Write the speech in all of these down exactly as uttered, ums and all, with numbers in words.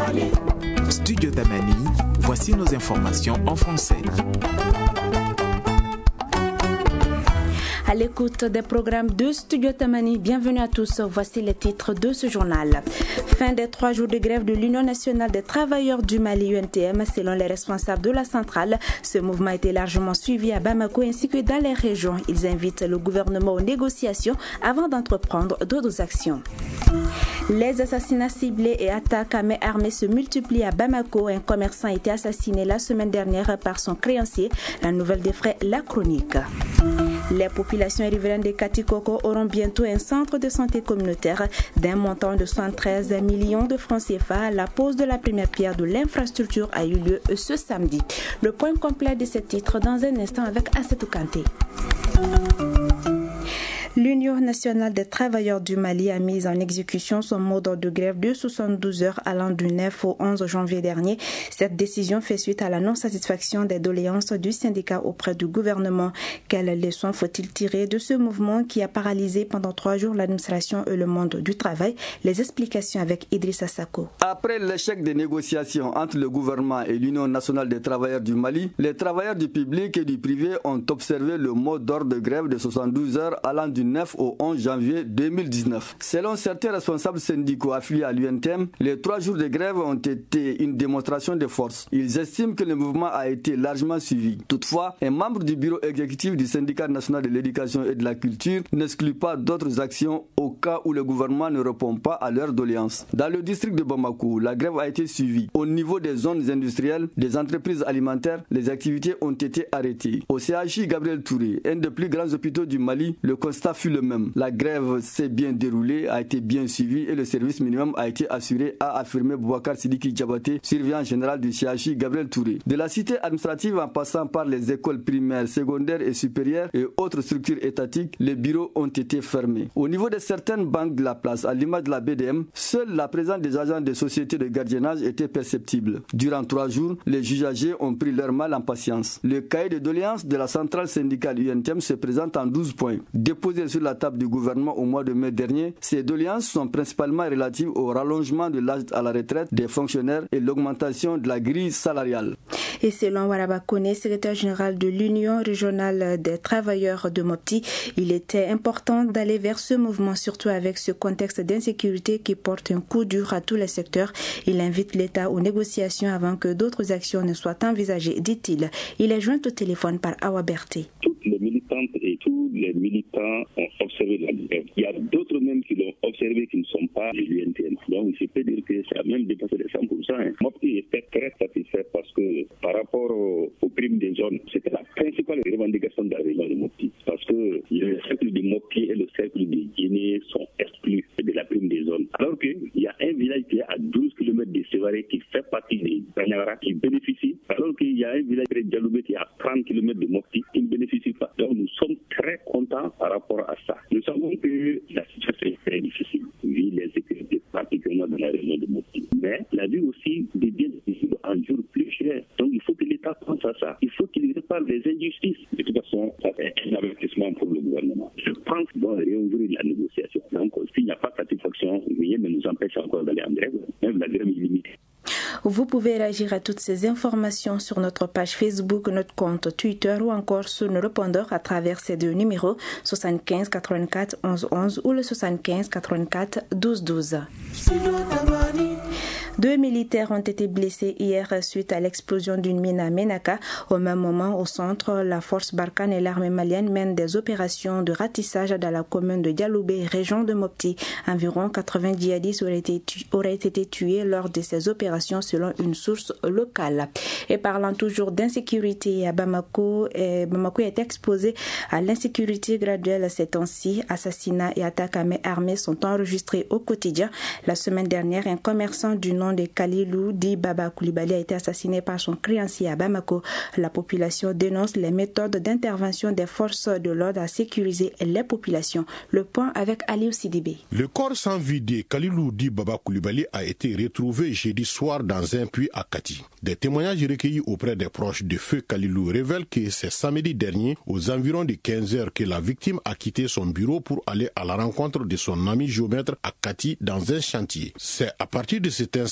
Studio Tamani, voici nos informations en français. À l'écoute des programmes de Studio Tamani, bienvenue à tous. Voici les titres de ce journal. Fin des trois jours de grève de l'Union nationale des travailleurs du Mali U N T M. Selon les responsables de la centrale, ce mouvement a été largement suivi à Bamako ainsi que dans les régions. Ils invitent le gouvernement aux négociations avant d'entreprendre d'autres actions. Les assassinats ciblés et attaques à main armée se multiplient à Bamako. Un commerçant a été assassiné la semaine dernière par son créancier. La nouvelle défraie la chronique. Les populations riveraines de Katikoko auront bientôt un centre de santé communautaire d'un montant de soixante-treize millions de francs C F A. La pose de la première pierre de l'infrastructure a eu lieu ce samedi. Le point complet de ce titre dans un instant avec Assetou Kanté. L'Union nationale des travailleurs du Mali a mis en exécution son mot d'ordre de grève de soixante-douze heures allant du neuf au onze janvier dernier. Cette décision fait suite à la non-satisfaction des doléances du syndicat auprès du gouvernement. Quelles leçons faut-il tirer de ce mouvement qui a paralysé pendant trois jours l'administration et le monde du travail? Les explications avec Idrissa Sako. Après l'échec des négociations entre le gouvernement et l'Union nationale des travailleurs du Mali, les travailleurs du public et du privé ont observé le mot d'ordre de grève de soixante-douze heures allant du neuf au onze janvier deux mille dix-neuf. Selon certains responsables syndicaux affiliés à l'U N T M, les trois jours de grève ont été une démonstration de force. Ils estiment que le mouvement a été largement suivi. Toutefois, un membre du bureau exécutif du syndicat national de l'éducation et de la culture n'exclut pas d'autres actions au cas où le gouvernement ne répond pas à leurs doléances. Dans le district de Bamako, la grève a été suivie. Au niveau des zones industrielles, des entreprises alimentaires, les activités ont été arrêtées. Au C H I Gabriel Touré, un des plus grands hôpitaux du Mali, le constat fut le même. La grève s'est bien déroulée, a été bien suivie et le service minimum a été assuré, a affirmé Boubacar Sidiki Diabaté, surveillant général du C H I Gabriel Touré. De la cité administrative en passant par les écoles primaires, secondaires et supérieures et autres structures étatiques, les bureaux ont été fermés. Au niveau de certaines banques de la place, à l'image de la B D M, seule la présence des agents des sociétés de gardiennage était perceptible. Durant trois jours, les juges âgés ont pris leur mal en patience. Le cahier de doléances de la centrale syndicale U N T M se présente en douze points. Déposés sur la table du gouvernement au mois de mai dernier, ces doléances sont principalement relatives au rallongement de l'âge à la retraite des fonctionnaires et l'augmentation de la grille salariale. Et selon Waraba Kone, secrétaire général de l'Union régionale des travailleurs de Mopti, il était important d'aller vers ce mouvement, surtout avec ce contexte d'insécurité qui porte un coup dur à tous les secteurs. Il invite l'État aux négociations avant que d'autres actions ne soient envisagées, dit-il. Il est joint au téléphone par Awa Berté. Toutes les militantes et tous les militants ont observé la grève. Il y a d'autres même qui l'ont observé qui ne sont pas de l'U N T M. Donc je peux dire que ça a même dépassé les cent pour cent. Hein. Mopti était très satisfait parce que par rapport aux, aux primes des zones, c'était la principale revendication de la région de Mopti. Parce que le cercle de Mopti et le cercle de Guinée sont exclus de la prime des zones. Alors qu'il y a un village qui est à douze kilomètres de Sévaré qui fait partie des Banyara qui bénéficie, alors qu'il y a un village de Djaloubé qui est à trente kilomètres de Mopti qui ne bénéficie pas. Donc nous sommes très contents par rapport à ça. Nous savons que la situation est très difficile, vu l'insécurité particulièrement dans la région de Mopti. Mais la vie aussi devient difficile en jour plus cher. Donc il faut que l'État pense à ça. Il faut qu'il répare les injustices. De toute façon, ça fait un avertissement pour le gouvernement. Je pense qu'on va réouvrir la négociation. Donc s'il n'y a pas de satisfaction, rien ne nous empêche encore d'aller en grève. Même la grève est limitée. Vous pouvez réagir à toutes ces informations sur notre page Facebook, notre compte Twitter ou encore sur nos répondeurs à travers ces deux numéros soixante-quinze quatre-vingt-quatre onze onze ou le soixante-quinze quatre-vingt-quatre douze douze. Deux militaires ont été blessés hier suite à l'explosion d'une mine à Ménaka. Au même moment, au centre, la force Barkhane et l'armée malienne mènent des opérations de ratissage dans la commune de Dialoubé, région de Mopti. Environ quatre-vingts djihadistes auraient été, tu- auraient été tués lors de ces opérations selon une source locale. Et parlant toujours d'insécurité à Bamako, eh, Bamako est exposé à l'insécurité graduelle ces temps-ci. Assassinats et attaques à main armée sont enregistrés au quotidien. La semaine dernière, un commerçant du nom de Kalilou dit Baba Koulibaly a été assassiné par son créancier à Bamako. La population dénonce les méthodes d'intervention des forces de l'ordre à sécuriser les populations. Le point avec Aliou Sidibé. Le corps sans vie de Kalilou dit Baba Koulibaly a été retrouvé jeudi soir dans un puits à Kati. Des témoignages recueillis auprès des proches de feu Kalilou révèlent que c'est samedi dernier, aux environs de quinze heures, que la victime a quitté son bureau pour aller à la rencontre de son ami géomètre à Kati dans un chantier. C'est à partir de cet instant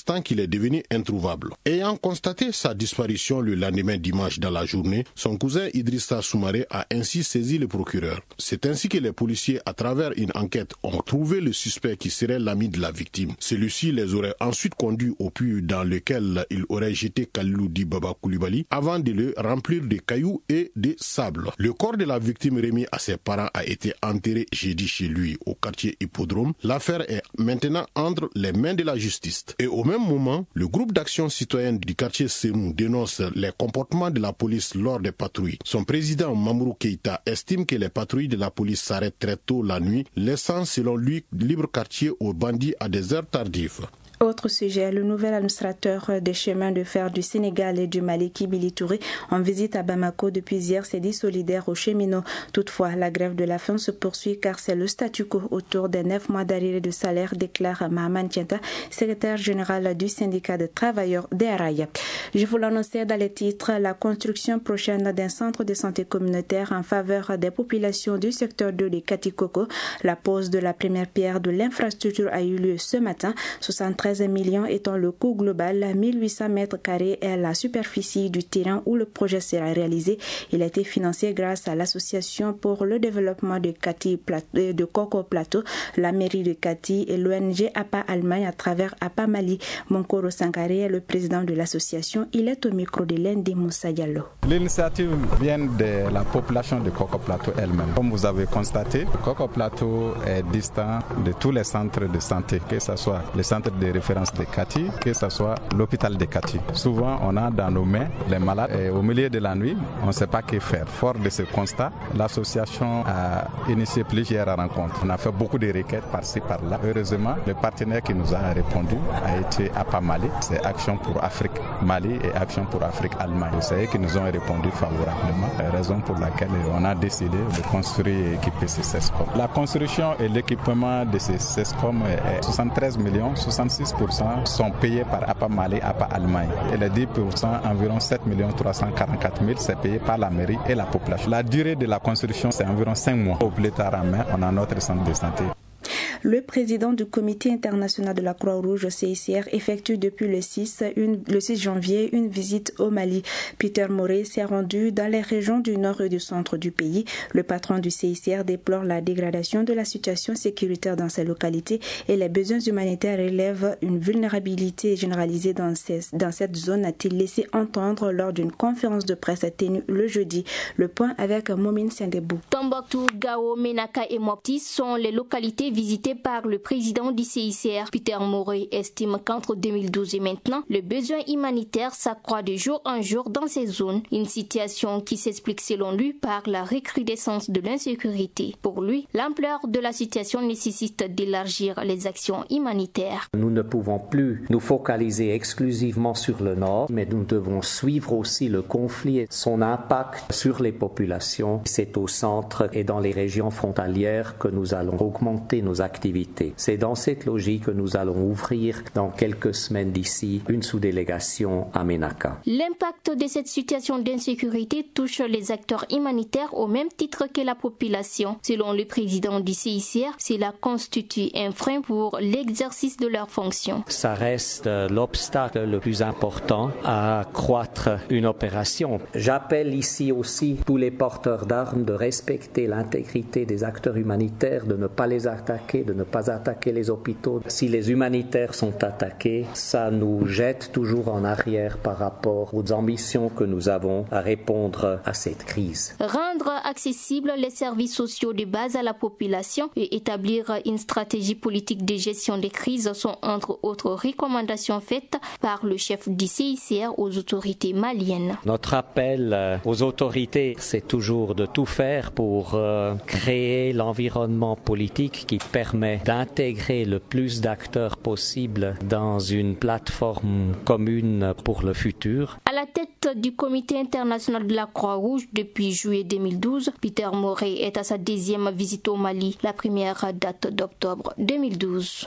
instant qu'il est devenu introuvable. Ayant constaté sa disparition le lendemain dimanche dans la journée, son cousin Idrissa Soumaré a ainsi saisi le procureur. C'est ainsi que les policiers, à travers une enquête, ont trouvé le suspect qui serait l'ami de la victime. Celui-ci les aurait ensuite conduits au puits dans lequel il aurait jeté Kalilou Di Baba Coulibaly avant de le remplir de cailloux et de sable. Le corps de la victime remis à ses parents a été enterré jeudi chez lui au quartier Hippodrome. L'affaire est maintenant entre les mains de la justice. Et au même moment, le groupe d'action citoyenne du quartier Semou dénonce les comportements de la police lors des patrouilles. Son président Mamourou Keïta estime que les patrouilles de la police s'arrêtent très tôt la nuit, laissant selon lui libre quartier aux bandits à des heures tardives. Autre sujet, le nouvel administrateur des chemins de fer du Sénégal et du Mali, Kibili Touré, en visite à Bamako depuis hier, s'est dit solidaire aux cheminots. Toutefois, la grève de la faim se poursuit car c'est le statu quo autour des neuf mois d'arrivée de salaire, déclare Mahaman Tienta, secrétaire général du syndicat de travailleurs des rails. Je vous l'annonçais dans les titres, la construction prochaine d'un centre de santé communautaire en faveur des populations du secteur deux de Katikoko. La pose de la première pierre de l'infrastructure a eu lieu ce matin. soixante-treize millions étant le coût global, mille huit cents mètres carrés est la superficie du terrain où le projet sera réalisé. Il a été financé grâce à l'association pour le développement de Kati de Koko Plateau, la mairie de Kati et l'O N G A P A Allemagne à travers A P A Mali. Monkoro Sankaré est le président de l'association. Il est au micro de Lendi Moussa Diallo. L'initiative vient de la population de Koko Plateau elle-même. Comme vous avez constaté, Koko Plateau est distant de tous les centres de santé, que ce soit les centres de référence de Kati, que ce soit l'hôpital de Kati. Souvent, on a dans nos mains les malades et au milieu de la nuit, on ne sait pas que faire. Fort de ce constat, l'association a initié plusieurs rencontres. On a fait beaucoup de requêtes par-ci, par-là. Heureusement, le partenaire qui nous a répondu a été A P A Mali. C'est Action pour Afrique Mali et Action pour Afrique Allemagne. C'est eux qui nous ont répondu favorablement, raison pour laquelle on a décidé de construire et équiper ces CESCOM. La construction et l'équipement de ces CESCOM est soixante-treize millions, soixante-six pour cent sont payés par A P A Mali, A P A Allemagne. Et les dix pour cent, environ sept millions trois cent quarante-quatre mille, c'est payé par la mairie et la population. La durée de la construction, c'est environ cinq mois. Au plus tard en mai, on a notre centre de santé. Le président du Comité international de la Croix-Rouge, C I C R, effectue depuis le six, une, le six janvier une visite au Mali. Peter Moré s'est rendu dans les régions du nord et du centre du pays. Le patron du C I C R déplore la dégradation de la situation sécuritaire dans ces localités et les besoins humanitaires relèvent une vulnérabilité généralisée dans, ces, dans cette zone, a-t-il laissé entendre lors d'une conférence de presse tenue le jeudi. Le point avec Momine Sendebou. Tombouctou, Gao, Menaka et Mopti sont les localités visitées par le président du C I C R. Peter Moré estime qu'entre deux mille douze et maintenant, le besoin humanitaire s'accroît de jour en jour dans ces zones. Une situation qui s'explique selon lui par la recrudescence de l'insécurité. Pour lui, l'ampleur de la situation nécessite d'élargir les actions humanitaires. Nous ne pouvons plus nous focaliser exclusivement sur le nord, mais nous devons suivre aussi le conflit et son impact sur les populations. C'est au centre et dans les régions frontalières que nous allons augmenter nos activités. C'est dans cette logique que nous allons ouvrir dans quelques semaines d'ici une sous-délégation à Menaka. L'impact de cette situation d'insécurité touche les acteurs humanitaires au même titre que la population. Selon le président du C I C R, cela constitue un frein pour l'exercice de leurs fonctions. Ça reste l'obstacle le plus important à accroître une opération. J'appelle ici aussi tous les porteurs d'armes de respecter l'intégrité des acteurs humanitaires, de ne pas les attaquer, de ne pas attaquer les hôpitaux. Si les humanitaires sont attaqués, ça nous jette toujours en arrière par rapport aux ambitions que nous avons à répondre à cette crise. Rendre accessibles les services sociaux de base à la population et établir une stratégie politique de gestion des crises sont entre autres recommandations faites par le chef du C I C R aux autorités maliennes. Notre appel aux autorités, c'est toujours de tout faire pour euh, créer l'environnement politique qui permet d'intégrer le plus d'acteurs possible dans une plateforme commune pour le futur. À la tête du Comité international de la Croix-Rouge depuis juillet deux mille douze, Peter Moré est à sa deuxième visite au Mali. La première date d'octobre deux mille douze.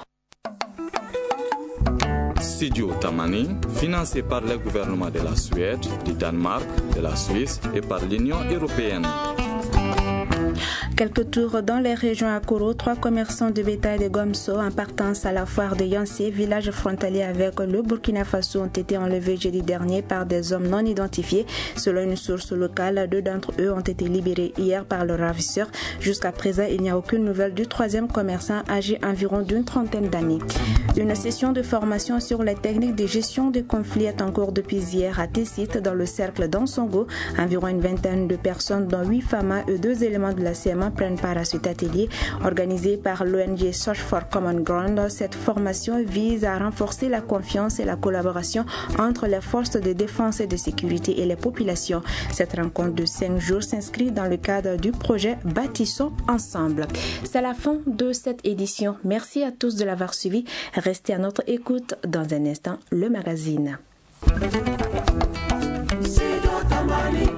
Studio Tamani, financé par le gouvernement de la Suède, du Danemark, de la Suisse et par l'Union européenne. Quelques tours dans les régions à Koro. Trois commerçants de bétail de Gomso en partance à la foire de Yancé, village frontalier avec le Burkina Faso, ont été enlevés jeudi dernier par des hommes non identifiés. Selon une source locale, deux d'entre eux ont été libérés hier par le ravisseur. Jusqu'à présent, il n'y a aucune nouvelle du troisième commerçant âgé environ d'une trentaine d'années. Une session de formation sur les techniques de gestion des conflits est en cours depuis hier à Tessit, dans le cercle d'Ansongo. Environ une vingtaine de personnes, dont huit femmes et deux éléments de la C M A, prennent part à cet atelier. Organisé par l'O N G Search for Common Ground, cette formation vise à renforcer la confiance et la collaboration entre les forces de défense et de sécurité et les populations. Cette rencontre de cinq jours s'inscrit dans le cadre du projet Bâtissons ensemble. C'est la fin de cette édition. Merci à tous de l'avoir suivi. Restez à notre écoute. Dans un instant, le magazine.